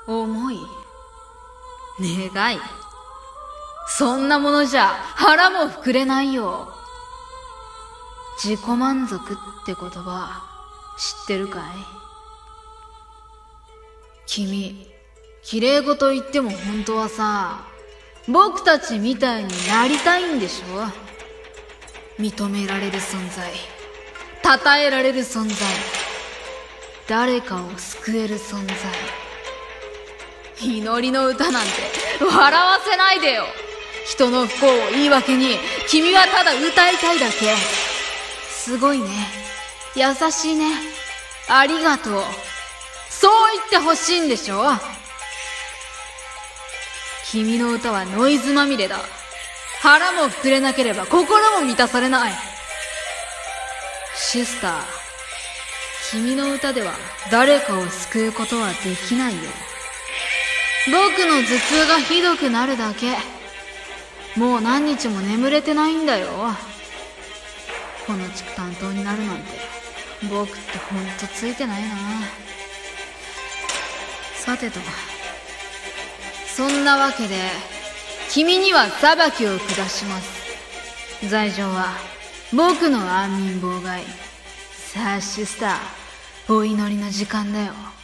思い、願い、そんなものじゃ腹も膨れないよ。自己満足って言葉知ってるかい？君、綺麗事言っても本当はさ、僕たちみたいになりたいんでしょ？認められる存在、称えられる存在、誰かを救える存在。祈りの歌なんて笑わせないでよ。人の不幸を言い訳に君はただ歌いたいだけ。すごいね、優しいね、ありがとう、そう言ってほしいんでしょ？君の歌はノイズまみれだ。腹も膨れなければ心も満たされない。シスター、君の歌では誰かを救うことはできないよ。僕の頭痛がひどくなるだけ。もう何日も眠れてないんだよ。この地区担当になるなんて僕ってほんとついてないな。さてと、そんなわけで君には裁きを下します。罪状は僕の安眠妨害。さあシスター、お祈りの時間だよ。